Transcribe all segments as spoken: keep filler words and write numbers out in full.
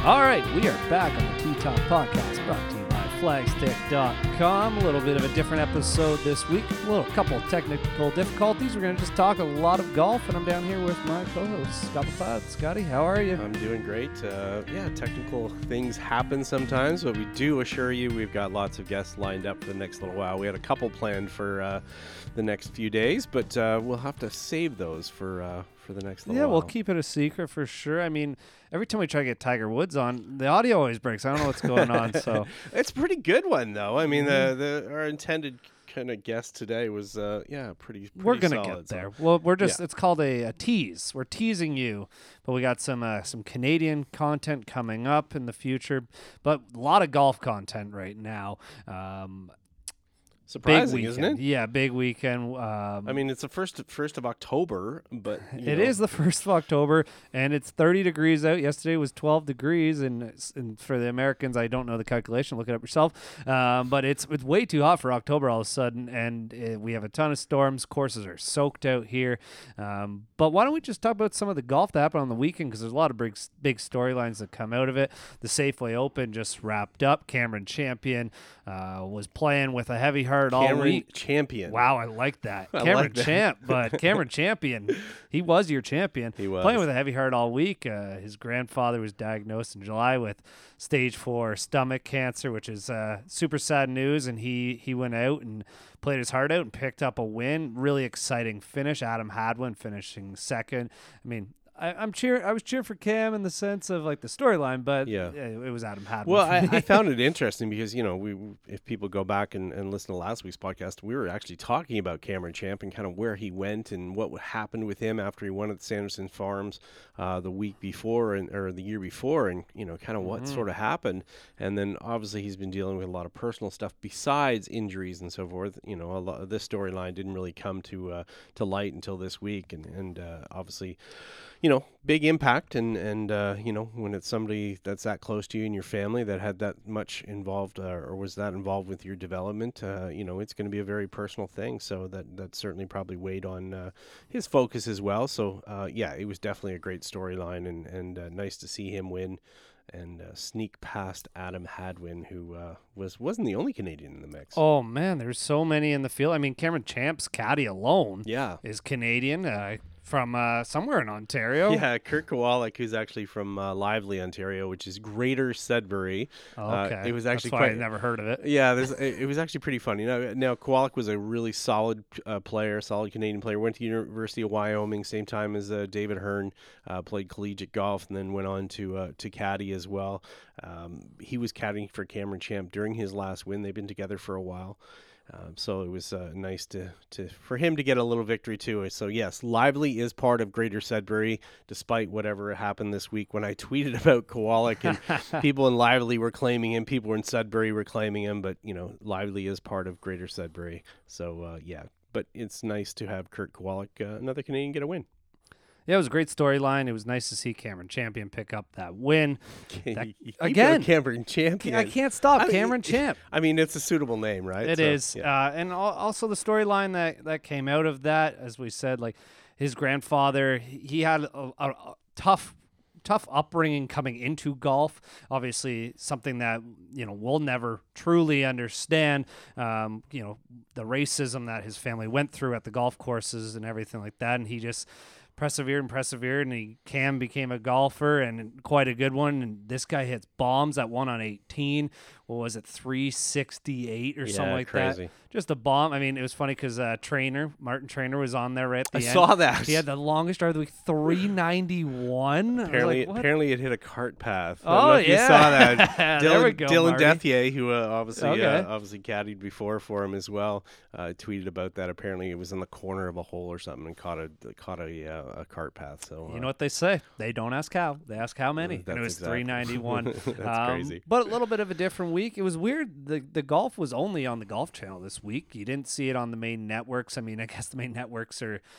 All right, we are back on the Tee Top Podcast, brought to you by flagstick dot com. A little bit of a different episode this week. A little couple of technical difficulties. We're going to just talk a lot of golf, and I'm down here with my co-host, Scott Buffett. Scotty, how are you? I'm doing great. Uh, yeah, technical things happen sometimes, but we do assure you we've got lots of guests lined up for the next little while. We had a couple planned for uh, the next few days, but uh, we'll have to save those for uh, for the next little yeah, while. we'll keep it a secret for sure. I mean, every time we try to get Tiger Woods on, the audio always breaks. I don't know what's going on. So it's a pretty good one, though. I mean, mm-hmm. the, the our intended kind of guest today was, uh, yeah, pretty, pretty We're going to solid, get there. So. Well, we're just, yeah. it's called a, a tease. We're teasing you, but we got some uh, some Canadian content coming up in the future, but a lot of golf content right now. Um Surprising, isn't it? Yeah, big weekend. Um, I mean, it's the first first of October, but it know. is the first of October, and it's thirty degrees out. Yesterday was twelve degrees, and, and for the Americans, I don't know the calculation. Look it up yourself. Um, but it's it's way too hot for October all of a sudden, and uh, we have a ton of storms. Courses are soaked out here. Um, but why don't we just talk about some of the golf that happened on the weekend? Because there's a lot of big big storylines that come out of it. The Safeway Open just wrapped up. Cameron Champion uh, was playing with a heavy heart. Cameron all week. Champion. Wow, I like that. I Cameron like that. Champ, but Cameron Champion, he was your champion. He was. Playing with a heavy heart all week. Uh, his grandfather was diagnosed in July with stage four stomach cancer, which is uh, super sad news, and he, he went out and played his heart out and picked up a win. Really exciting finish. Adam Hadwin finishing second. I mean, I, I'm cheer. I was cheering for Cam in the sense of like the storyline, but yeah. it, it was Adam Hadwin. Well, I, I found it interesting because you know we, if people go back and, and listen to last week's podcast, we were actually talking about Cameron Champ and kind of where he went and what happened with him after he won at the Sanderson Farms uh, the week before and or the year before, and you know kind of what Mm-hmm. sort of happened. And then obviously he's been dealing with a lot of personal stuff besides injuries and so forth. You know, a lot of this storyline didn't really come to uh, to light until this week, and and uh, obviously. You know, big impact, and and uh, you know when it's somebody that's that close to you and your family that had that much involved uh, or was that involved with your development, uh, you know, it's going to be a very personal thing. So that that certainly probably weighed on uh, his focus as well. So uh, yeah, it was definitely a great storyline, and and uh, nice to see him win and uh, sneak past Adam Hadwin, who uh, was wasn't the only Canadian in the mix. Oh man, there's so many in the field. I mean, Cameron Champ's caddy alone, yeah, is Canadian. Uh, From uh, somewhere in Ontario. Yeah, Kurt Kowalik, who's actually from uh, Lively, Ontario, which is Greater Sudbury. Oh, okay. Uh, it was actually That's why quite. I never heard of it. Yeah, there's, it, it was actually pretty funny. Now, now Kowalik was a really solid uh, player, solid Canadian player. Went to University of Wyoming, same time as uh, David Hearn. Uh, played collegiate golf, and then went on to uh, to caddy as well. Um, he was caddying for Cameron Champ during his last win. They've been together for a while. Um, so it was uh, nice to, to for him to get a little victory too. So yes, Lively is part of Greater Sudbury, despite whatever happened this week when I tweeted about Kowalik and people in Lively were claiming him, people in Sudbury were claiming him, but you know Lively is part of Greater Sudbury. So uh, yeah, but it's nice to have Kurt Kowalik, uh, another Canadian, get a win. Yeah, it was a great storyline. It was nice to see Cameron Champion pick up that win. That, again, again, Cameron Champion. I can't stop I mean, Cameron Champ. I mean, it's a suitable name, right? It so, is, yeah. uh, and al- also the storyline that, that came out of that, as we said, like his grandfather, he had a, a, a tough. tough upbringing coming into golf. Obviously something that, you know, we'll never truly understand, um, you know, the racism that his family went through at the golf courses and everything like that. And he just persevered and persevered, and he Cam became a golfer, and quite a good one. And this guy hits bombs that one on eighteen. What was it, three sixty-eight or yeah, something like crazy. that? Just a bomb. I mean, it was funny because uh, Trainer, Martin Trainer was on there right at the I end. saw that. He had the longest drive of the week, three ninety-one. Apparently, like, apparently it hit a cart path. I Oh, don't know if yeah. you saw that. There Dylan, we go, Dylan Marty. Dethier, who uh, obviously Okay. uh, obviously caddied before for him as well, uh, tweeted about that. Apparently, it was in the corner of a hole or something and caught a caught a, uh, a cart path. So uh, You know what they say? They don't ask how. They ask how many. That's and it was exactly. three ninety-one. That's um, crazy. But a little bit of a different week. It was weird. The the golf was only on the Golf Channel this week. You didn't see it on the main networks. I mean, I guess the main networks are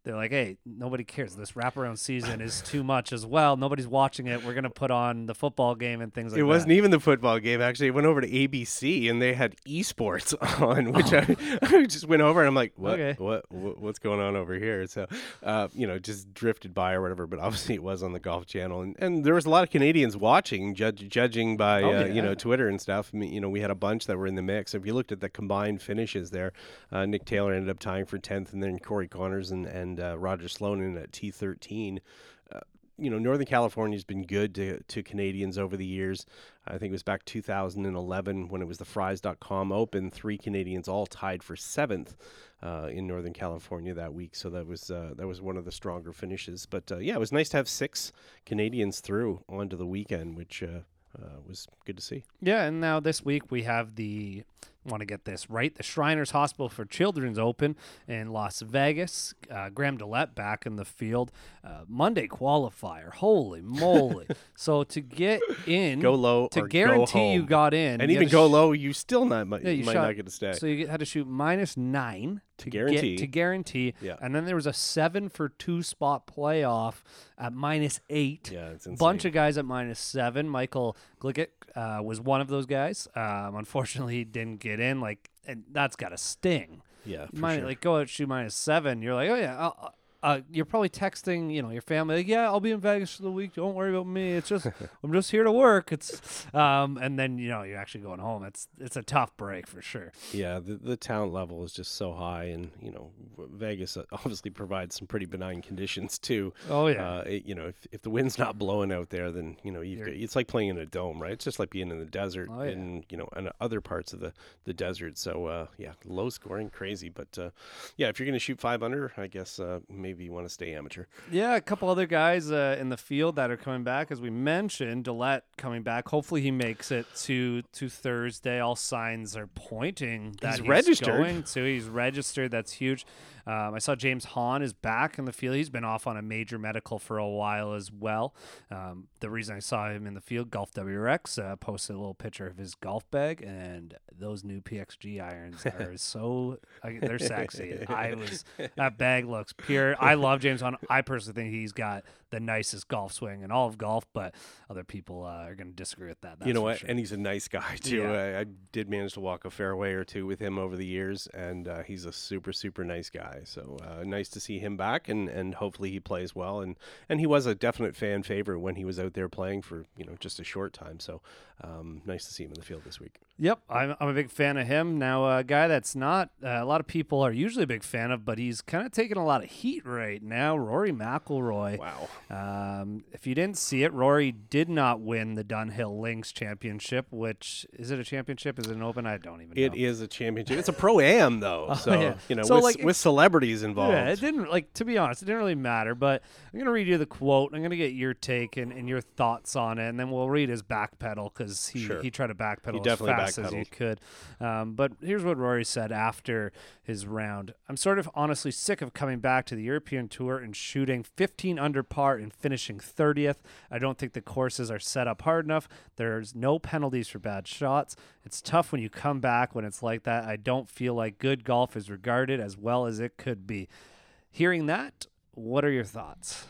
they're like, hey, nobody cares. This wraparound season is too much as well. Nobody's watching it. We're going to put on the football game and things like it that. It wasn't even the football game. Actually, it went over to A B C and they had esports on, which oh. I, I just went over and I'm like, what, okay. what, what, what's going on over here? So, uh, you know, just drifted by or whatever. But obviously, it was on the Golf Channel, and, and there was a lot of Canadians watching, judge, judging by oh, uh, yeah. you know Twitter and stuff. I mean, you know, we had a bunch that were in the mix. If you looked at the combined finishes there, uh, Nick Taylor ended up tying for tenth, and then Corey Connors and and uh, Roger Sloan in at T thirteen. Uh, you know, Northern California's been good to, to Canadians over the years. I think it was back two thousand eleven when it was the Fries dot com Open. Three Canadians all tied for seventh uh, in Northern California that week. So that was uh, that was one of the stronger finishes. But uh, yeah, it was nice to have six Canadians through onto the weekend, which uh, uh, was good to see. Yeah, and now this week we have the. Want to get this right. The Shriners Hospital for Children's Open in Las Vegas. Uh, Graham Dillette back in the field. Uh, Monday qualifier. Holy moly. So to get in. Go low to or guarantee go home. You got in. And even go sh- low, you still not, might, yeah, you might shot, not get to stay. So you had to shoot minus nine. To guarantee. Get, to guarantee. Yeah. And then there was a seven for two spot playoff at minus eight. Yeah, it's insane. Bunch of guys at minus seven. Michael Glickett uh, was one of those guys. Um, unfortunately, he didn't get in. Like, and that's got to sting. Yeah, for minus, sure. Like, go out shoot minus seven. You're like, oh, yeah, I'll, Uh, you're probably texting, you know, your family, like, yeah, I'll be in Vegas for the week. Don't worry about me. It's just, I'm just here to work. It's, um, and then, you know, you're actually going home. It's, it's a tough break for sure. Yeah. The, the talent level is just so high. And, you know, Vegas obviously provides some pretty benign conditions too. Oh yeah. Uh, it, you know, if, if the wind's not blowing out there, then, you know, you've got, it's like playing in a dome, right? It's just like being in the desert oh, yeah. and, you know, and other parts of the, the desert. So, uh, yeah, low scoring, crazy. But, uh, yeah, if you're going to shoot five under, I guess, uh, maybe you want to stay amateur. Yeah, a couple other guys uh, in the field that are coming back, as we mentioned. Dillette coming back. Hopefully, he makes it to to Thursday. All signs are pointing that he's, he's registered. Going to. He's registered. That's huge. Um, I saw James Hahn is back in the field. He's been off on a major medical for a while as well. Um, the reason I saw him in the field, Golf W R X uh, posted a little picture of his golf bag, and those new P X G irons are so I, they're sexy. I was that bag looks pure. I love James Hahn. I personally think he's got the nicest golf swing in all of golf, but other people uh, are going to disagree with that. That's you know what? Sure. And he's a nice guy too. Yeah. I, I did manage to walk a fairway or two with him over the years, and uh, he's a super, super nice guy. So uh, nice to see him back, and, and hopefully he plays well. And, and he was a definite fan favorite when he was out there playing for you know just a short time. So um, nice to see him in the field this week. Yep, I'm, I'm a big fan of him. Now, a guy that's not uh, a lot of people are usually a big fan of, but he's kind of taking a lot of heat right now. Rory McIlroy. Wow. Um, if you didn't see it, Rory did not win the Dunhill Links Championship, which, is it a championship? Is it an open? I don't even know. It is a championship. It's a Pro-Am, though. oh, so, yeah. you know, so, with, like, with celebrities involved. Yeah, it didn't, like, to be honest, it didn't really matter, but I'm going to read you the quote. I'm going to get your take and, and your thoughts on it, and then we'll read his backpedal, because he, sure. he tried to backpedal he as definitely fast as you could. Um, but here's what Rory said after his round. I'm sort of honestly sick of coming back to the European Tour and shooting fifteen under par and finishing thirtieth. I don't think the courses are set up hard enough. There's no penalties for bad shots. It's tough when you come back when it's like that. I don't feel like good golf is regarded as well as it could be. Hearing that, what are your thoughts?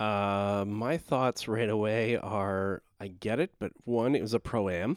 Uh, my thoughts right away are, I get it, but one, it was a Pro-Am.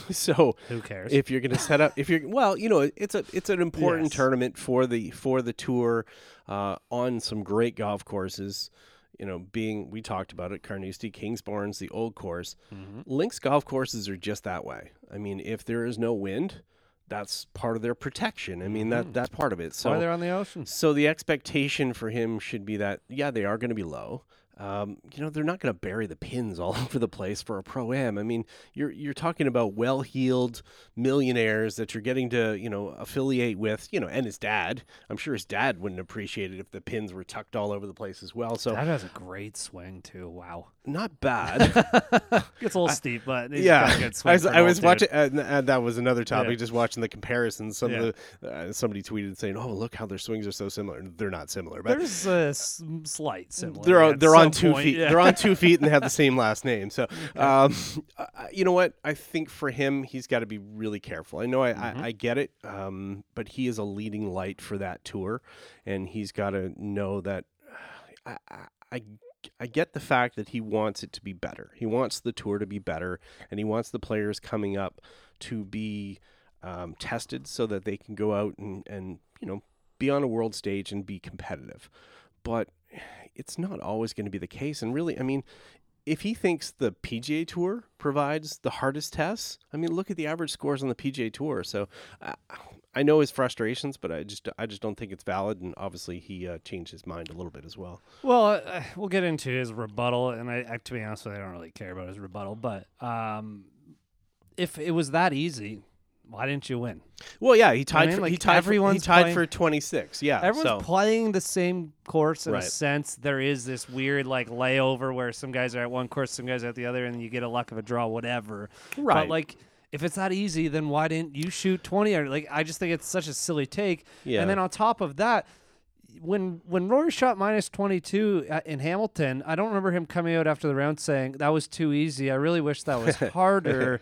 So who cares if you're going to set up, if you're, well, you know, it's a, it's an important yes. tournament for the, for the tour, uh, on some great golf courses, you know, being, we talked about it, Carnoustie, Kingsbourne's the old course. Mm-hmm. Links golf courses are just that way. I mean, if there is no wind, that's part of their protection. I mean, that mm. that's part of it. So why they're on the ocean. So the expectation for him should be that, yeah, they are going to be low. Um, you know, they're not going to bury the pins all over the place for a Pro-Am. I mean, you're you're talking about well-heeled millionaires that you're getting to, you know, affiliate with, you know, and his dad. I'm sure his dad wouldn't appreciate it if the pins were tucked all over the place as well. So Dad has a great swing too. Wow. Not bad. Gets a little I, steep, but he's yeah. got a good swing I was, I was dude. watching, uh, and that was another topic, yeah. just watching the comparisons. Some yeah. of the, uh, somebody tweeted saying, "Oh, look how their swings are so similar." They're not similar, but there's a s- slight similarity. They're on, they're on two point, feet. Yeah. They're on two feet, and they have the same last name. So, um, uh, you know what? I think for him, he's got to be really careful. I know I, mm-hmm. I, I get it, um, but he is a leading light for that tour, and he's got to know that. I, I I get the fact that he wants it to be better. He wants the tour to be better, and he wants the players coming up to be um, tested so that they can go out and, and you know be on a world stage and be competitive. But it's not always going to be the case. And really, I mean, if he thinks the P G A Tour provides the hardest tests, I mean, look at the average scores on the P G A Tour. So uh, I know his frustrations, but I just I just don't think it's valid. And obviously, he uh, changed his mind a little bit as well. Well, uh, we'll get into his rebuttal, and I, I, to be honest with you, I don't really care about his rebuttal. But um, if it was that easy, why didn't you win? Well, yeah, he tied. I mean, for, like, he tied. everyone's For, he tied playing, for twenty-six. Yeah, everyone's so. playing the same course in Right. a sense. There is this weird like layover where some guys are at one course, some guys are at the other, and you get a luck of a draw, whatever. Right. But like, if it's that easy, then why didn't you shoot twenty? Or like, I just think it's such a silly take. Yeah. And then on top of that, when when Rory shot minus twenty-two at, in Hamilton, I don't remember him coming out after the round saying that was too easy. I really wish that was harder.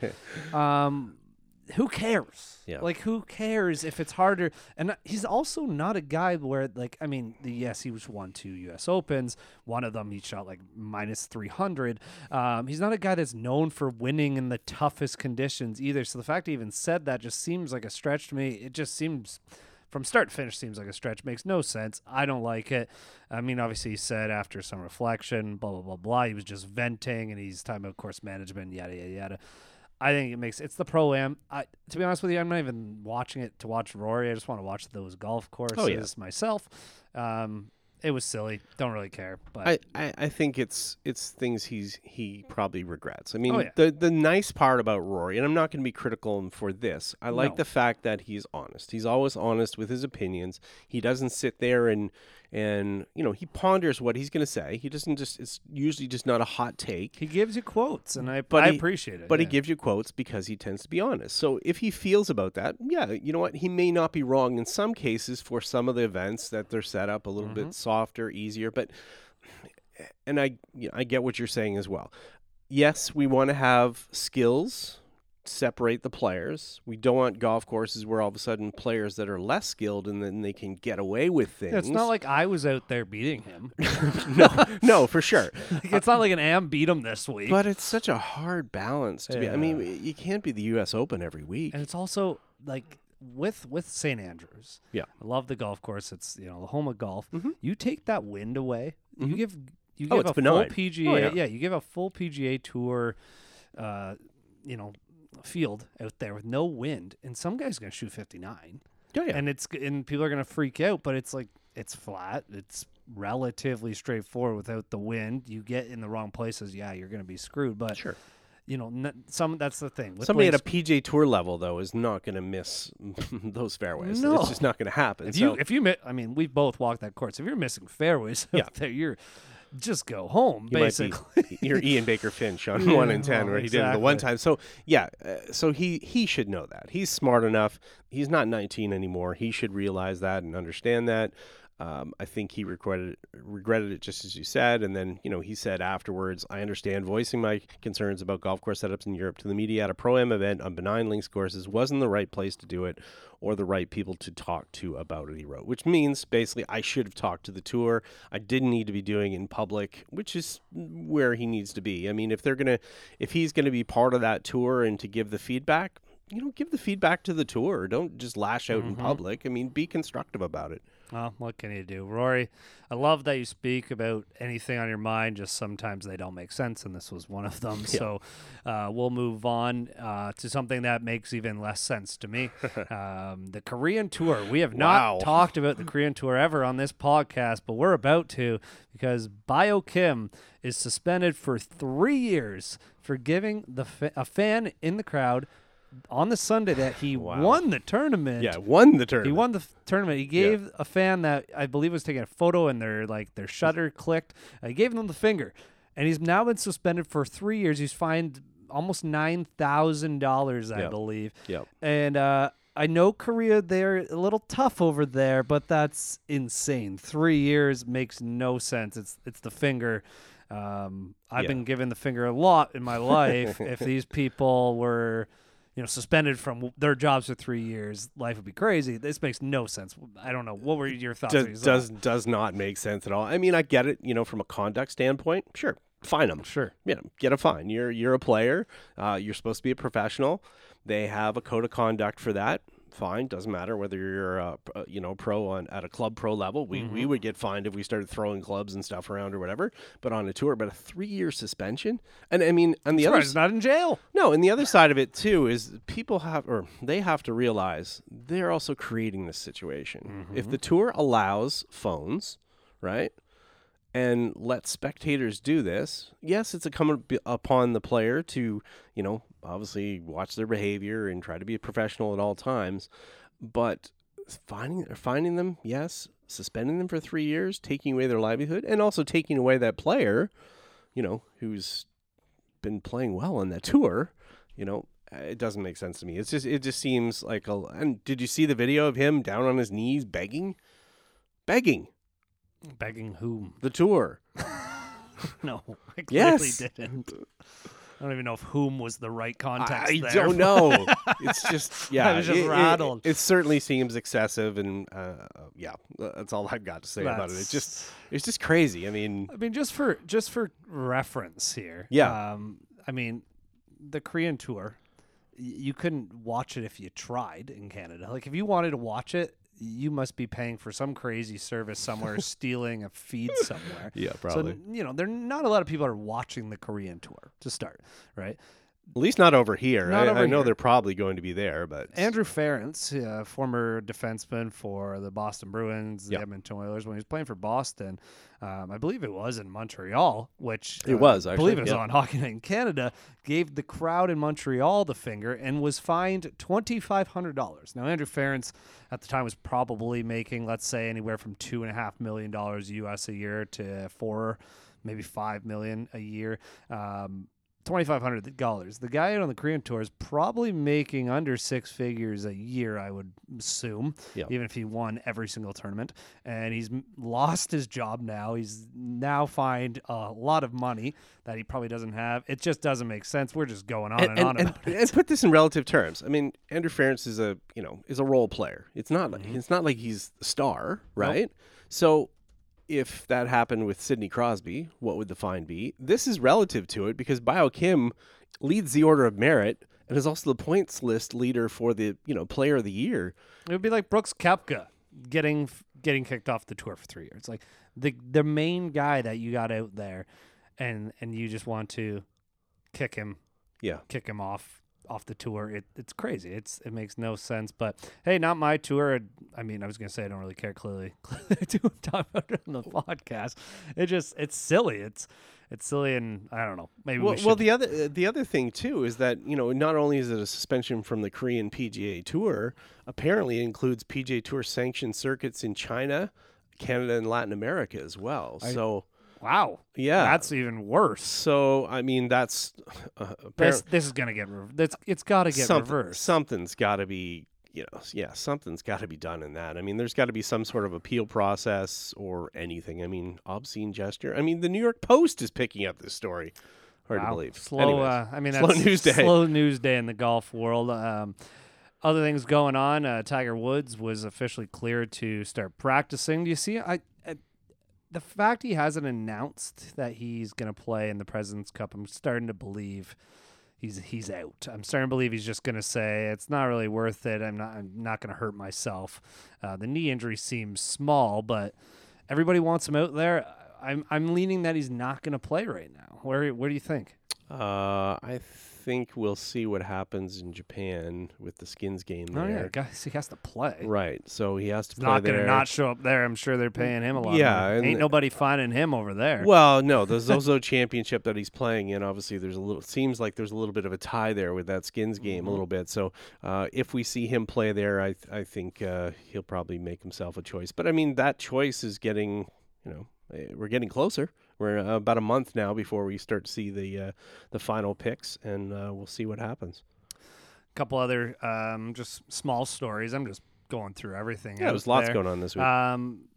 um, who cares? Yeah. Like, who cares if it's harder? And he's also not a guy where, like, I mean, the, yes, he was won two U S Opens. One of them he shot like minus three hundred. Um, he's not a guy that's known for winning in the toughest conditions either. So the fact he even said that just seems like a stretch to me. It just seems, from start to finish, seems like a stretch. Makes no sense. I don't like it. I mean, obviously, he said after some reflection, blah, blah, blah, blah. He was just venting, and he's talking about course management, yada, yada, yada. I think it makes it's the pro-am. I, to be honest with you, I'm not even watching it to watch Rory. I just want to watch those golf courses Oh, yeah. myself. Um, it was silly. Don't really care. But I, I, I think it's it's things he's he probably regrets. I mean, Oh, yeah. the the nice part about Rory, and I'm not going to be critical of him for this. I like No. the fact that he's honest. He's always honest with his opinions. He doesn't sit there and and you know he ponders what he's going to say. He doesn't just. It's usually just not a hot take. he gives you quotes, and I, But I he- appreciate it. But yeah. he gives you quotes because he tends to be honest. So if he feels about that, yeah, you know what? He may not be wrong in some cases for some of the events that they're set up a little Mm-hmm. bit softer, easier. But and I, you know, I get what you're saying as well. Yes, we want to have skills separate the players. We don't want golf courses where all of a sudden players that are less skilled and then they can get away with things. Yeah, it's not like I was out there beating him. no, no, for sure. Like, it's not like an Am beat him this week. But it's such a hard balance to be. I mean, Yeah. you can't be the U S Open every week. And it's also like with with Saint Andrews. Yeah. I love the golf course. It's, you know, the home of golf. Mhm. You take that wind away. You Mhm. give you Oh, give it's a full benign. P G A. Oh, yeah. yeah. you give a full P G A Tour uh, you know, field out there with no wind, and some guy's going to shoot fifty-nine. Oh, yeah. And it's and people are going to freak out, but it's like it's flat. It's relatively straightforward without the wind. You get in the wrong places, yeah, you're going to be screwed, but Sure. you know, n- some that's the thing. With Somebody at playing a P G A Tour level, though, is not going to miss those fairways. No. It's just not going to happen. If so, you, if you, mi- I mean, we've both walked that course. If you're missing fairways, Yeah. out there, you're just go home. you basically, might be, you're Ian Baker Finch on Yeah, one in ten, well, where he did it the one exactly. time. So yeah, uh, so he he should know that. He's smart enough. He's not nineteen anymore. He should realize that and understand that. Um, I think he regretted regretted it, just as you said. And then, you know, he said afterwards, I understand voicing my concerns about golf course setups in Europe to the media at a pro-am event on benign links courses wasn't the right place to do it or the right people to talk to about it, he wrote. Which means, basically, I should have talked to the tour. I didn't need to be doing it in public, which is where he needs to be. I mean, if they're going to, if he's going to be part of that tour and to give the feedback, you know, give the feedback to the tour. Don't just lash out in public. I mean, be constructive about it. well, what can you do, Rory? I love that you speak about anything on your mind. Just sometimes they don't make sense, and this was one of them. So uh, we'll move on uh, to something that makes even less sense to me. um, the Korean Tour. We have Wow. not talked about the Korean Tour ever on this podcast, but we're about to, because Bio Kim is suspended for three years for giving the fa- a fan in the crowd on the Sunday that he Wow. won the tournament. Yeah, won the He tournament. won the f- tournament. He gave a fan that I believe was taking a photo and their like their shutter clicked. Uh, he gave them the finger, and he's now been suspended for three years. He's fined almost nine thousand dollars, I Yep. believe. Yep. And uh, I know Korea, they're a little tough over there, but that's insane. Three years makes no sense. It's it's the finger. Um, I've Yeah. been given the finger a lot in my life. If these people were you know, suspended from their jobs for three years. Life would be crazy. This makes no sense. I don't know. What were your thoughts? when you Does saw does it? does not make sense at all. I mean, I get it. You know, from a conduct standpoint, sure, fine them. Sure. You know, get a fine. You're you're a player. Uh, you're supposed to be a professional. They have a code of conduct for that. Fine, doesn't matter whether you're a uh, you know pro on at a club pro level. We Mm-hmm. we would get fined if we started throwing clubs and stuff around or whatever. But on a tour, but a three year suspension, and I mean, and the That's other right, he's not in jail. no, and the other side of it too is people have or they have to realize they're also creating this situation. If the tour allows phones, right? And let spectators do this. Yes, it's incumbent upon the player to, you know, obviously watch their behavior and try to be a professional at all times. But finding finding them, yes, suspending them for three years, taking away their livelihood, and also taking away that player, you know, who's been playing well on that tour, you know, it doesn't make sense to me. It's just it just seems like a. And did you see the video of him down on his knees begging, begging? Begging whom? The tour. No, I clearly Yes. didn't. I don't even know if whom was the right context. I there. don't know. It's just yeah. I was just it, it- rattled. It, certainly seems excessive, and uh, yeah, that's all I've got to say about it. It's just That's- it's just crazy. I mean, I mean, just for just for reference here. Yeah. Um, I mean, the Korean tour, y- you couldn't watch it if you tried in Canada. Like, if you wanted to watch it, you must be paying for some crazy service somewhere, stealing a feed somewhere. yeah, So you know, there not a lot of people are watching the Korean tour to start, right? At least not over here. Not I, over I know here. they're probably going to be there, but Andrew Ference, uh, former defenseman for the Boston Bruins, the Yeah. Edmonton Oilers, when he was playing for Boston, um, I believe it was in Montreal, which It uh, was, I believe actually, it was yeah. on Hockey Night in Canada, gave the crowd in Montreal the finger and was fined twenty-five hundred dollars. Now, Andrew Ference at the time was probably making, let's say, anywhere from two and a half million dollars U S a year to four, maybe five million a year. Um, twenty-five hundred dollars. The guy out on the Korean tour is probably making under six figures a year, I would assume, Yeah. even if he won every single tournament. And he's m- lost his job now. He's now fined a lot of money that he probably doesn't have. It just doesn't make sense. We're just going on and, and, on and, about and, it. and put this in relative terms. I mean, Andrew Ference is a you know is a role player. It's not Mm-hmm. like it's not like he's the star, right? So if that happened with Sidney Crosby, what would the fine be? This is relative to it because Bio Kim leads the order of merit and is also the points list leader for the you know player of the year. It would be like Brooks Koepka getting getting kicked off the tour for three years. Like the the main guy that you got out there, and and you just want to kick him Yeah. kick him off off the tour. It, it's crazy. It's it makes no sense. But hey, not my tour. I mean, I was gonna say I don't really care. Clearly, clearly to talk about it on the podcast. It just it's silly. It's it's silly, and I don't know. Maybe Well, we should. well, the other uh, the other thing too is that you know not only is it a suspension from the Korean P G A Tour, apparently it includes P G A Tour sanctioned circuits in China, Canada, and Latin America as well. I- so wow, yeah, that's even worse. so I mean that's uh, This apparently this is gonna get reversed. It's it's got to get something, reversed. something's got to be you know yeah something's got to be done in that. I mean there's got to be some sort of appeal process or anything. I mean obscene gesture. I mean the New York Post is picking up this story. Hard to Wow. believe. Slow. Anyways, Uh, I mean, slow that's news day. Slow news day in the golf world. Um, other things going on. Uh, Tiger Woods was officially cleared to start practicing. Do you see? I, I the fact he hasn't announced that he's going to play in the President's Cup. I'm starting to believe he's he's out. I'm starting to believe he's just going to say it's not really worth it. I'm not. I'm not going to hurt myself. Uh, the knee injury seems small, but everybody wants him out there. I'm I'm leaning that he's not going to play right now. Where where do you think? Uh, I think we'll see what happens in Japan with the Skins game there. Oh yeah, guys, he has to play. Right. So he has to He's play not there. going to not show up there. I'm sure they're paying him a lot. Yeah, more. and Ain't the- nobody finding him over there. Well, no, the Zozo Championship that he's playing in, obviously, there's a little. Seems like there's a little bit of a tie there with that Skins game, a little bit. So, uh, if we see him play there, I I think uh, he'll probably make himself a choice. But I mean, that choice is getting, you know, eh, we're getting closer. We're uh, about a month now before we start to see the uh, the final picks, and uh, we'll see what happens. A couple other um, just small stories. I'm just going through everything. Yeah, out there's lots there. going on this week. Um,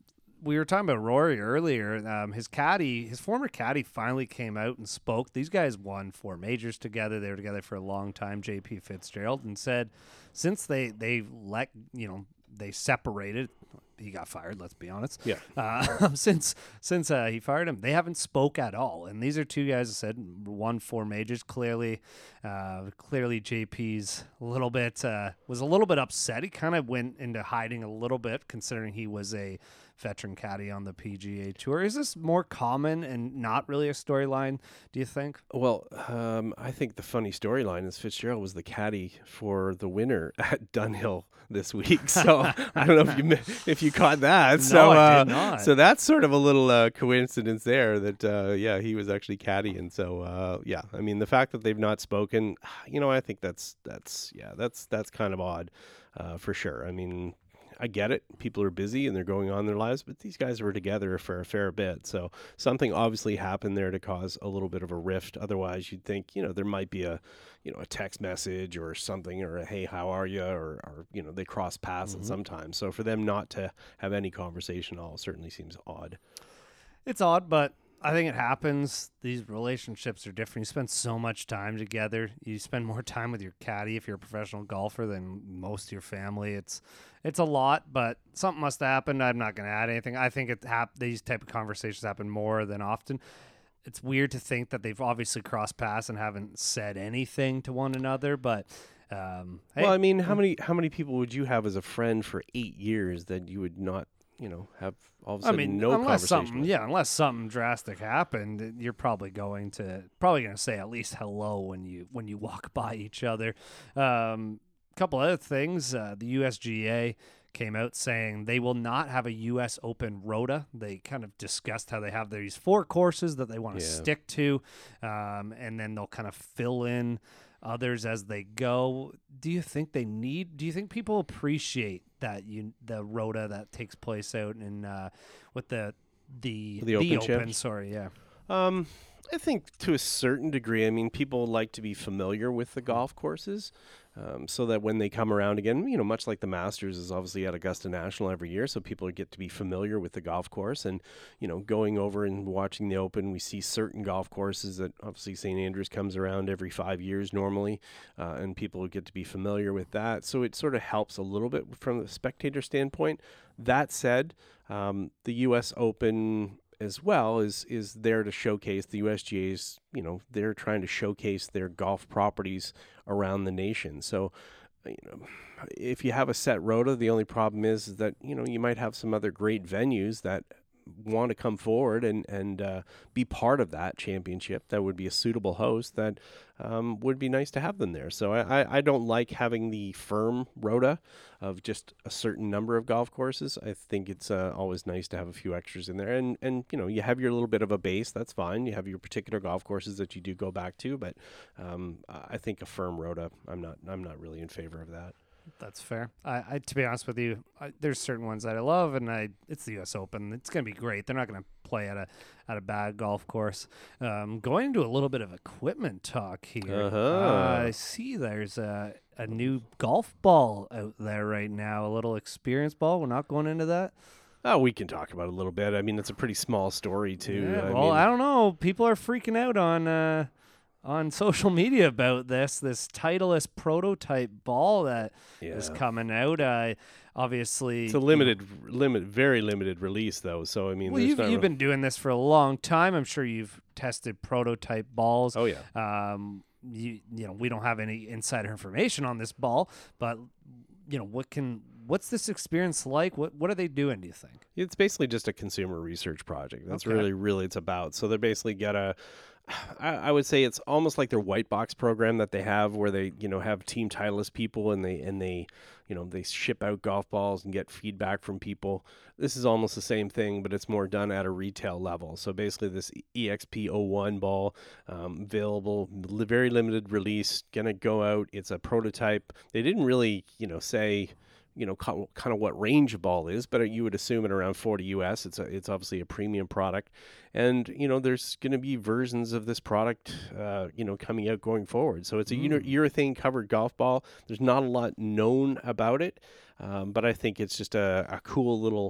we were talking about Rory earlier. Um, his caddy, his former caddy, finally came out and spoke. These guys won four majors together. They were together for a long time. J P Fitzgerald, and said since they they let you know they separated. He got fired. Let's be honest. Yeah. Uh, since since uh, he fired him, they haven't spoke at all. And these are two guys that said won four majors. Clearly, uh, clearly J P's a little bit uh, was a little bit upset. He kind of went into hiding a little bit, considering he was a veteran caddy on the P G A Tour. Is this more common and not really a storyline, do you think? Well, um, I think the funny storyline is Fitzgerald was the caddy for the winner at Dunhill this week. So I don't know if you if you caught that. No, so I uh, did not. So that's sort of a little uh, coincidence there that uh, yeah, he was actually caddying. So uh, yeah, I mean the fact that they've not spoken, you know, I think that's that's yeah, that's that's kind of odd uh, for sure. I mean. I get it. People are busy and they're going on their lives, but these guys were together for a fair bit. So something obviously happened there to cause a little bit of a rift. Otherwise, you'd think, you know, there might be a, you know, a text message or something or a, hey, how are you? Or, or you know, they cross paths Mm-hmm. at some time. So for them not to have any conversation at all certainly seems odd. It's odd, but I think it happens. These relationships are different. You spend so much time together. You spend more time with your caddy if you're a professional golfer than most of your family. It's it's a lot, but something must have happened. I'm not going to add anything. I think it hap- these type of conversations happen more than often. It's weird to think that they've obviously crossed paths and haven't said anything to one another, but um, hey. Well, I mean, how many how many people would you have as a friend for eight years that you would not, you know, have all of a I sudden mean, no unless conversation something, with? yeah, unless something drastic happened, you're probably going to probably going to say at least hello when you when you walk by each other. Um, couple other things, uh, the U S G A came out saying they will not have a U S Open Rota. They kind of discussed how they have these four courses that they want to Yeah. stick to, um, and then they'll kind of fill in others as they go. Do you think they need? Do you think people appreciate that you the Rota that takes place out in uh, with the the The Open Open? Champs? Sorry, yeah. Um, I think to a certain degree. I mean, people like to be familiar with the golf courses, um, so that when they come around again, you know, much like the Masters is obviously at Augusta National every year, so people get to be familiar with the golf course. And you know, going over and watching the Open, we see certain golf courses that obviously Saint Andrews comes around every five years normally, uh, and people get to be familiar with that. So it sort of helps a little bit from the spectator standpoint. That said, um, the U S Open as well is is there to showcase the U S G A's, you know, they're trying to showcase their golf properties around the nation. So, you know, if you have a set rota, the only problem is, is that, you know, you might have some other great venues that want to come forward and, and uh, be part of that championship that would be a suitable host that um, would be nice to have them there. So I, I, I don't like having the firm rota of just a certain number of golf courses. I think it's uh, always nice to have a few extras in there. And, and, you know, you have your little bit of a base, that's fine. You have your particular golf courses that you do go back to, but um, I think a firm rota, I'm not, I'm not really in favor of that. That's fair. I, I to be honest with you, I, there's certain ones that I love, and I it's the U S Open. It's going to be great. They're not going to play at a at a bad golf course. Um, going into a little bit of equipment talk here. Uh-huh. Uh, I see there's a a new golf ball out there right now. A little experience ball. We're not going into that. Oh, we can talk about it a little bit. I mean, it's a pretty small story too. Yeah, I well, mean, I don't know. People are freaking out on uh, on social media about this this Titleist prototype ball that is Yeah. coming out. Uh, obviously, It's a limited, limit, very limited release, though. So I mean, Well, there's you've not you've real- been doing this for a long time. I'm sure you've tested prototype balls. Oh yeah. Um, you you know we don't have any insider information on this ball, but you know what can what's this experience like? What what are they doing? Do you think? It's basically just a consumer research project. That's Okay. really, really it's about. So they basically get a, I, I would say it's almost like their white box program that they have, where they, you know, have Team Titleist people and they and they, you know, they ship out golf balls and get feedback from people. This is almost the same thing, but it's more done at a retail level. So basically, this E X P oh one ball, um, available, li- very limited release, gonna go out. It's a prototype. They didn't really, you know, say, you know, kind of what range of ball is, but you would assume it around forty U S. It's a, it's obviously a premium product, and you know, there's going to be versions of this product, uh, you know, coming out going forward. So it's a mm. urethane covered golf ball. There's not a lot known about it, um, but I think it's just a, a cool little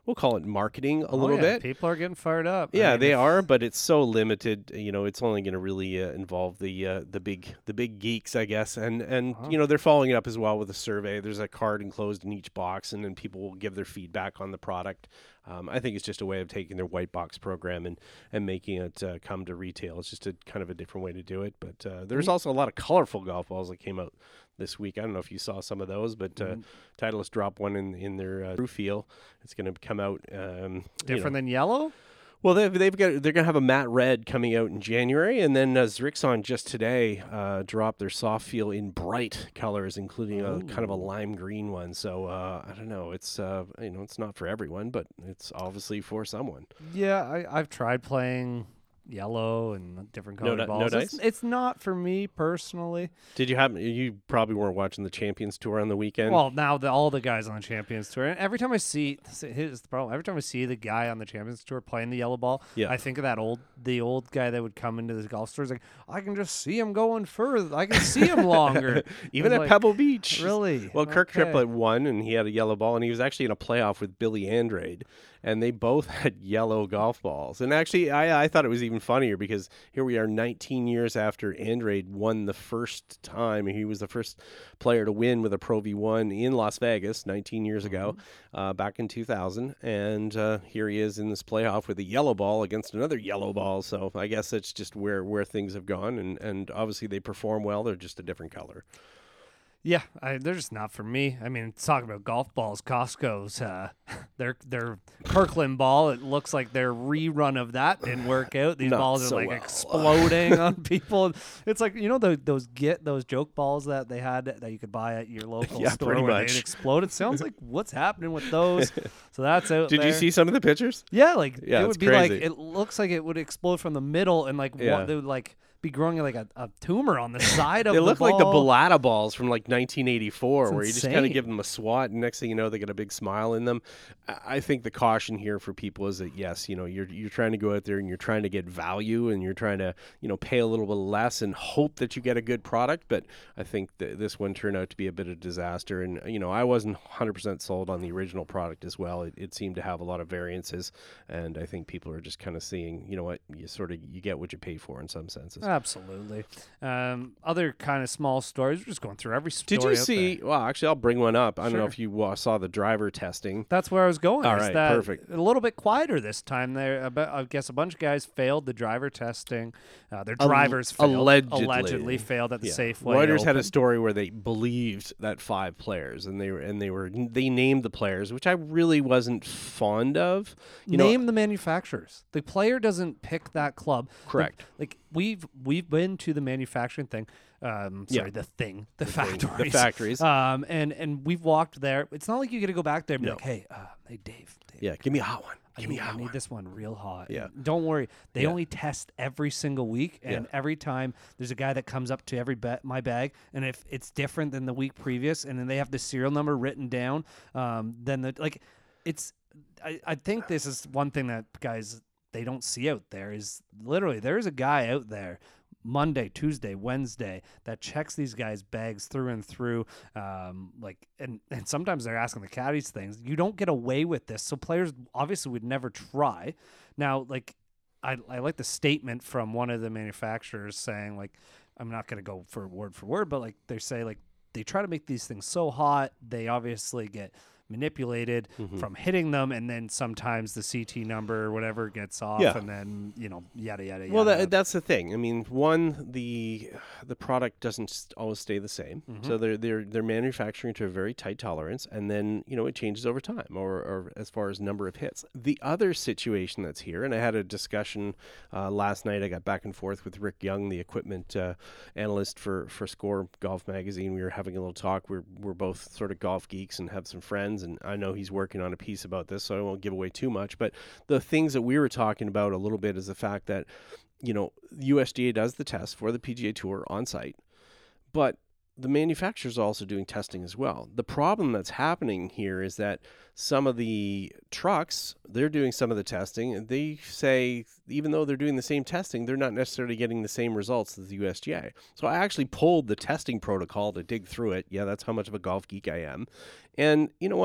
we'll call it marketing a Oh, little yeah, bit. People are getting fired up. I Yeah, mean, they if- are, but it's so limited. You know, it's only going to really uh, involve the uh, the big the big geeks, I guess. And and Wow. you know, they're following it up as well with a survey. There's a card enclosed in each box, and then people will give their feedback on the product. Um, I think it's just a way of taking their white box program and and making it uh, come to retail. It's just a kind of a different way to do it. But uh, there's also a lot of colorful golf balls that came out this week. I don't know if you saw some of those, but uh, Mhm. Titleist dropped one in in their uh, roof feel. It's going to come out um, you different know, than yellow. well, they've, they've got they're gonna have a matte red coming out in January, and then uh, Zrixon just today uh, dropped their soft feel in bright colors, including a kind of a Ooh. lime green one. So uh, I don't know, it's uh, you know it's not for everyone, but it's obviously for someone. Yeah, I, I've tried playing yellow and different No colored di- no balls. It's, dice? it's not for me personally. Did you have you probably weren't watching the Champions Tour on the weekend? Well, now the, all the guys on the Champions Tour, and every time I see, here's the problem. Every time I see the guy on the Champions Tour playing the yellow ball, Yeah. I think of that old, the old guy that would come into the golf stores like, I can just see him going further. I can see him longer. Even I at was like, Pebble Beach. Really? Well, Kirk Okay. Triplett won, and he had a yellow ball, and he was actually in a playoff with Billy Andrade, and they both had yellow golf balls. And actually, I, I thought it was even funnier because here we are nineteen years after Andrade won the first time. He was the first player to win with a Pro V one in Las Vegas nineteen years ago, uh, back in two thousand. And uh, here he is in this playoff with a yellow ball against another yellow ball. So I guess that's just where, where things have gone. And, and obviously they perform well. They're just a different color. Yeah, I, they're just not for me. I mean, talking about golf balls, Costco's uh, their their Kirkland ball. It looks like their rerun of that didn't work out. These Not balls are so like well. exploding on people. It's like you know the, those get those joke balls that they had that you could buy at your local Yeah, store pretty where much. they'd explode. It sounds like what's happening with those. So that's out. Did there. you see some of the pictures? Yeah, like Yeah, it it's would be like crazy. it looks like it would explode from the middle and like Yeah. one, they would like be growing like a, a tumor on the side of They the look like the ball. Balata balls from like nineteen eighty-four, It's where you just kind of insane. give them a swat, and next thing you know, they get a big smile in them. I I think the caution here for people is that yes, you know, you're you're trying to go out there and you're trying to get value, and you're trying to you know pay a little bit less and hope that you get a good product. But I think that this one turned out to be a bit of a disaster, and you know, I wasn't one hundred percent sold on the original product as well. It, it seemed to have a lot of variances, and I think people are just kind of seeing, you know what, you sort of you get what you pay for in some senses. Absolutely. Um, other kind of small stories. We're just going through every story. Did you out see? there. Well, actually, I'll bring one up. I don't know Sure. if you uh, saw the driver testing. That's where I was going. All is right, that perfect. A little bit quieter this time. There, about, I guess a bunch of guys failed the driver testing. Uh, their Al- drivers failed, allegedly. allegedly failed at the Yeah. Safeway. Reuters had a Open. story where they believed that five players, and they were and they were they named the players, which I really wasn't fond of. You Name know, the manufacturers. The player doesn't pick that club. The- Correct. like we've we've been to the manufacturing thing. Um, sorry, Yeah. the thing, the, thing, the factories, factories. Um, and and we've walked there. It's not like you get to go back there and be No. like, hey, uh, hey, Dave, Dave, yeah, give me a hot one. I Give need, me a I hot need one. this one real hot. Yeah. And don't worry. They Yeah. only test every single week, and Yeah. every time there's a guy that comes up to every ba- my bag, and if it's different than the week previous, and then they have the serial number written down, um, then the like, it's. I, I think this is one thing that guys they don't see out there is literally there is a guy out there. Monday, Tuesday, Wednesday that checks these guys' bags through and through. Um, like, and, and sometimes they're asking the caddies things. You don't get away with this. So players obviously would never try. Now, like, I, I like the statement from one of the manufacturers saying, like, I'm not going to go for word for word, but like they say, like, they try to make these things so hot. They obviously get manipulated Mhm. from hitting them, and then sometimes the C T number or whatever gets off, Yeah. and then you know yada yada yada. Well, that, that's the thing. I mean, one, the the product doesn't s- always stay the same, Mhm. so they're they're they're manufacturing to a very tight tolerance, and then you know it changes over time, or, or as far as number of hits. The other situation that's here, and I had a discussion uh, last night. I got back and forth with Rick Young, the equipment uh, analyst for for Score Golf Magazine. We were having a little talk. We're we're both sort of golf geeks and have some friends, and I know he's working on a piece about this, so I won't give away too much. But the things that we were talking about a little bit is the fact that, you know, U S G A does the test for the P G A Tour on site, but the manufacturers are also doing testing as well. The problem that's happening here is that some of the trucks, they're doing some of the testing, and they say even though they're doing the same testing, they're not necessarily getting the same results as the U S G A. So I actually pulled the testing protocol to dig through it. Yeah, that's how much of a golf geek I am. And you know what?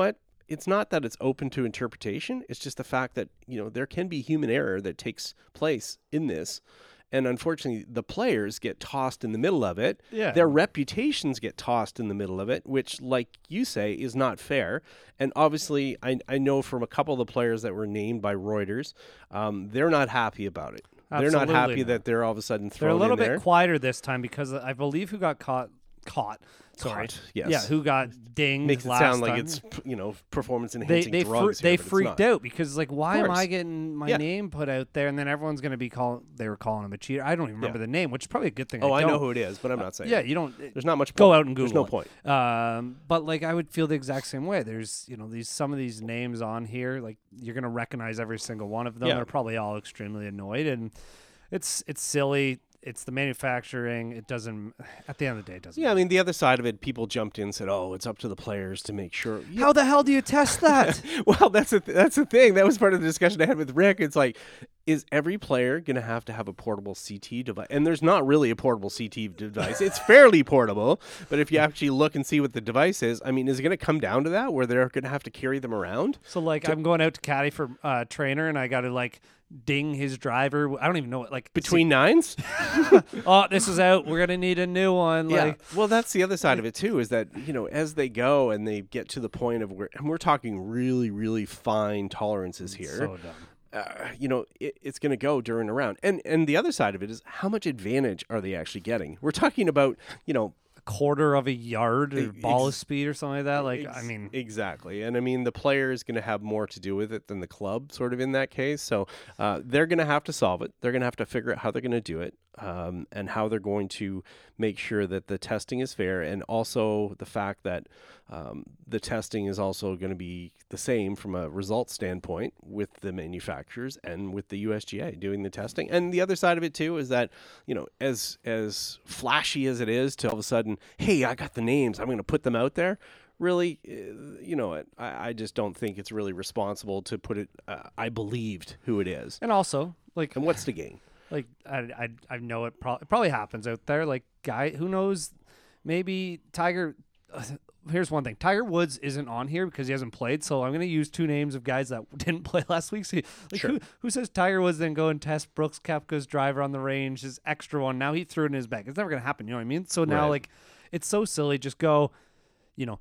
it's not that it's open to interpretation. It's just the fact that, you know, there can be human error that takes place in this. And unfortunately, the players get tossed in the middle of it. Yeah. Their reputations get tossed in the middle of it, which, like you say, is not fair. And obviously, I, I know from a couple of the players that were named by Reuters, um, they're not happy about it. Absolutely they're not happy not. that they're all of a sudden thrown They're a little in bit there. quieter this time because I believe who got caught, caught, sorry. Caught, yes. Yeah, who got dinged Makes it last sound like time. it's, you know, performance They enhancing they fr- drugs. they here, but it's freaked not. out because like why am course. I getting my Yeah. name put out there and then everyone's gonna be calling they were calling him a cheater. I don't even remember Yeah. the name, which is probably a good thing. Oh, I, don't. know who it is, but I'm not saying. Yeah, it. you don't. There's not much. Go point. out and There's Google. no point. It. Um, but like I would feel the exact same way. There's you know these some of these names on here like you're gonna recognize every single one of them. Yeah. They're probably all extremely annoyed and it's it's silly. It's the manufacturing. It doesn't. At the end of the day, it doesn't. Yeah, I mean, the other side of it, people jumped in and said, "Oh, it's up to the players to make sure." Yeah. How the hell do you test that? Well, that's a th- that's the thing. That was part of the discussion I had with Rick. It's like, is every player going to have to have a portable C T device? And there's not really a portable C T device. It's fairly portable, but if you actually look and see what the device is, I mean, is it going to come down to that where they're going to have to carry them around? So like I'm going out to caddy for uh, trainer and I got to like ding his driver. I don't even know what like Between nines? oh, this is out. We're gonna need a new one. Yeah. Like, Well, that's the other side of it too. Is that you know as they go and they get to the point of where, and we're talking really, really fine tolerances here. so dumb. Uh, you know, it, it's going to go during a round. And and the other side of it is how much advantage are they actually getting? We're talking about, you know, A quarter of a yard or Ex- ball speed or something like that. Like, I ex- mean, exactly. And I mean, the player is going to have more to do with it than the club, sort of in that case. So uh, they're going to have to solve it. They're going to have to figure out how they're going to do it um, and how they're going to make sure that the testing is fair. And also the fact that um, the testing is also going to be the same from a result standpoint with the manufacturers and with the U S G A doing the testing. And the other side of it too is that, you know, as as flashy as it is to all of a sudden, hey, I got the names, I'm going to put them out there. Really, uh, you know, I, I just don't think it's really responsible to put it. Uh, I believed who it is, and also like, and what's the gain? like I, I, I know it, pro- it probably happens out there. Like, guy, who knows? Maybe Tiger. Uh, here's one thing: Tiger Woods isn't on here because he hasn't played. So I'm going to use two names of guys that didn't play last week. So, like, Sure. who, who says Tiger Woods then go and test Brooks Koepka's driver on the range, his extra one? Now he threw it in his bag. It's never going to happen. You know what I mean? So now, Right. like, it's so silly. Just go, you know,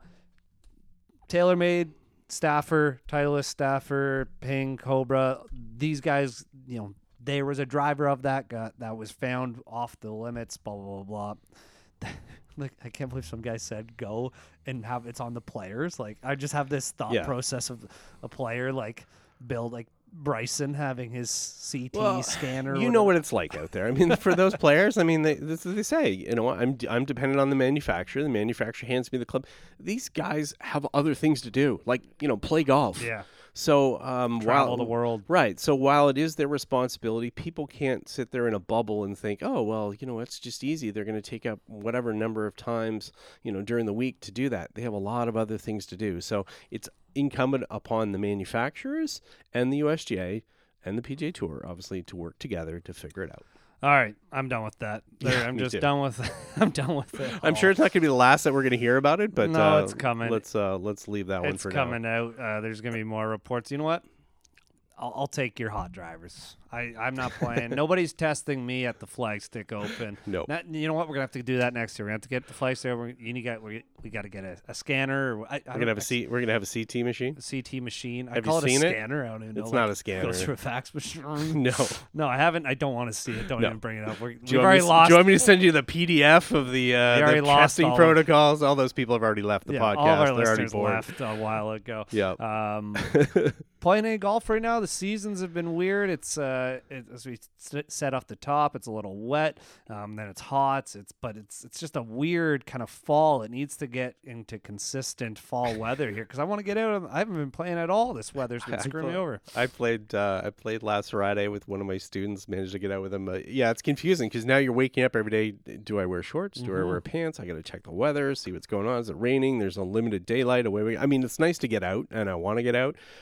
TaylorMade, Staffer, Titleist, Staffer, Ping, Cobra. These guys, you know, there was a driver of that got that was found off the limits. Blah blah blah. blah. Like, I can't believe some guy said go and have it's on the players. Like, I just have this thought Yeah. process of a player like Bill, like Bryson having his C T Well, scanner. or You know whatever. what it's like out there. I mean, for those players, I mean, they this, they say, you know, what, I'm I'm dependent on the manufacturer. The manufacturer hands me the club. These guys have other things to do, like you know, play golf. Yeah. So um, Travel while the world. right, so while it is their responsibility, people can't sit there in a bubble and think, oh well, you know, it's just easy. They're going to take up whatever number of times, you know, during the week to do that. They have a lot of other things to do. So it's incumbent upon the manufacturers and the U S G A and the P G A Tour, obviously, to work together to figure it out. All right, I'm done with that. There, I'm me just too. done with. I'm done with it. I'm sure it's not going to be the last that we're going to hear about it, but No, uh, it's coming. Let's uh, let's leave that one It's for coming now. out. Uh, there's gonna be more reports. You know what? I'll, I'll take your hot drivers. I, I'm not playing. Nobody's testing me at the Flag Stick Open. No. Not, you know what? We're gonna have to do that next year. We have to get the Flag Stick. We're, you got we, we got to get a, a scanner. Or, I, I We're don't- gonna have a C. We're gonna have a C T machine. a C T machine. I Have you call it seen a it? scanner. I don't even know. It's like, not a scanner. Goes through a fax machine. No. No, I haven't. I don't want to see it. Don't No. even bring it up. We're, Do we've you, want already me to, lost. do you want me to send you the P D F of the, uh, We already the lost testing all of- protocols? All those people have already left the yeah, podcast. all of our They're already listeners bored. left a while ago. Yeah. Um, playing any golf right now. The seasons have been weird. It's uh, it, as we s- said off the top, it's a little wet. Um, then it's hot. It's but it's it's just a weird kind of fall. It needs to get into consistent fall weather here because I want to get out. I haven't been playing at all. This weather's been I screwing me pl- over. I played. Uh, I played last Friday with one of my students. Managed to get out with him. Uh, yeah, it's confusing because now you're waking up every day. Do I wear shorts? Do I Mm-hmm. wear pants? I got to check the weather, see what's going on. Is it raining? There's unlimited daylight. Away. We, I mean, it's nice to get out, and I want to get out. Um,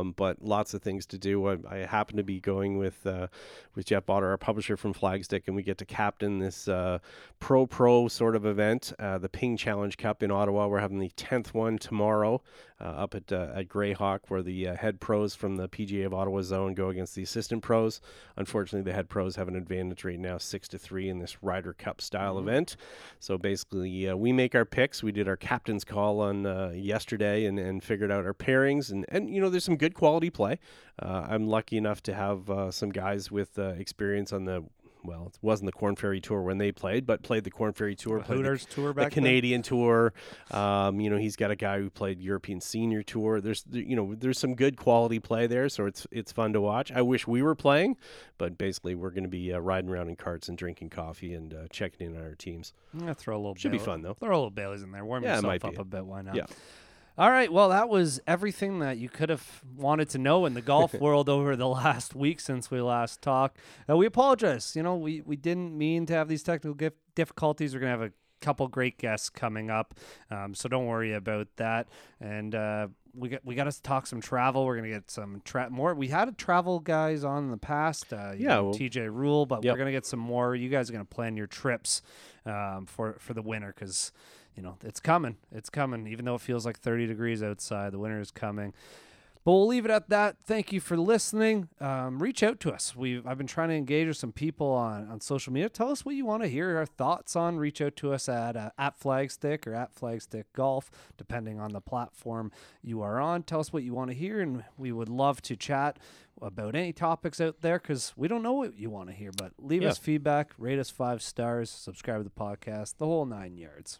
um, but lots of things to do. I, I happen to be going with uh, with Jeff Botter, our publisher from Flagstick, and we get to captain this uh, pro-pro sort of event, uh, the Ping Challenge Cup in Ottawa. We're having the tenth one tomorrow uh, up at uh, at Greyhawk, where the uh, head pros from the P G A of Ottawa zone go against the assistant pros. Unfortunately, the head pros have an advantage right now, six to three in this Ryder Cup style mm-hmm. event. So basically, uh, we make our picks. We did our captain's call on uh, yesterday and, and figured out our pairings. And, and, you know, there's some good quality play. Uh, I'm lucky enough to have uh, some guys with uh, experience on the, well, it wasn't the Corn Ferry Tour when they played, but played the Corn Ferry Tour. The Hooters the, Tour back The Canadian then? Tour. Um, you know, he's got a guy who played European Senior Tour. There's, you know, there's some good quality play there, so it's it's fun to watch. I wish we were playing, but basically we're going to be uh, riding around in carts and drinking coffee and uh, checking in on our teams. Yeah, throw a little Should Bailey. be fun, though. Throw a little Baileys in there. Warm yeah, yourself up be. a bit. Why not? Yeah. All right, well, that was everything that you could have wanted to know in the golf world over the last week since we last talked. Uh, we apologize. You know, we, we didn't mean to have these technical gif- difficulties. We're going to have a couple great guests coming up, um, so don't worry about that. And uh, we got we got to talk some travel. We're going to get some tra- more. We had a travel guys on in the past, uh, you yeah, know, well, T J Rule, but yep. we're going to get some more. You guys are going to plan your trips um, for, for the winter because – you know, it's coming. It's coming. Even though it feels like thirty degrees outside, the winter is coming. But we'll leave it at that. Thank you for listening. Um, reach out to us. We've I've been trying to engage with some people on, on social media. Tell us what you want to hear, our thoughts on. Reach out to us at uh, at Flagstick or at Flagstick Golf, depending on the platform you are on. Tell us what you want to hear, and we would love to chat about any topics out there because we don't know what you want to hear. But leave yeah. us feedback, rate us five stars, subscribe to the podcast, the whole nine yards.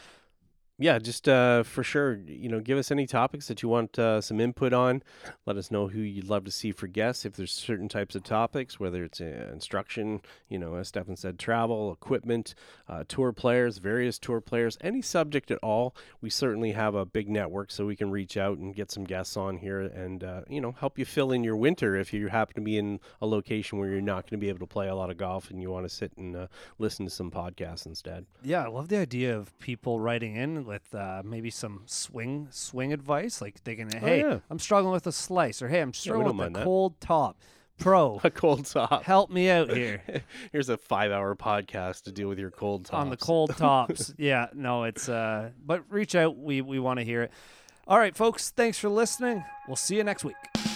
Yeah, just uh, for sure, you know, give us any topics that you want uh, some input on. Let us know who you'd love to see for guests. If there's certain types of topics, whether it's uh, instruction, you know, as Stefan said, travel, equipment, uh, tour players, various tour players, any subject at all. We certainly have a big network, so we can reach out and get some guests on here and, uh, you know, help you fill in your winter if you happen to be in a location where you're not going to be able to play a lot of golf and you want to sit and uh, listen to some podcasts instead. Yeah, I love the idea of people writing in with uh, maybe some swing swing advice, like they can, hey, oh, yeah. I'm struggling with a slice, or hey, I'm struggling yeah, with a that. cold top. Pro, a cold top. Help me out here. Here's a five-hour podcast to deal with your cold tops. On the cold tops. Yeah, no, it's uh, but reach out. We we want to hear it. All right, folks. Thanks for listening. We'll see you next week.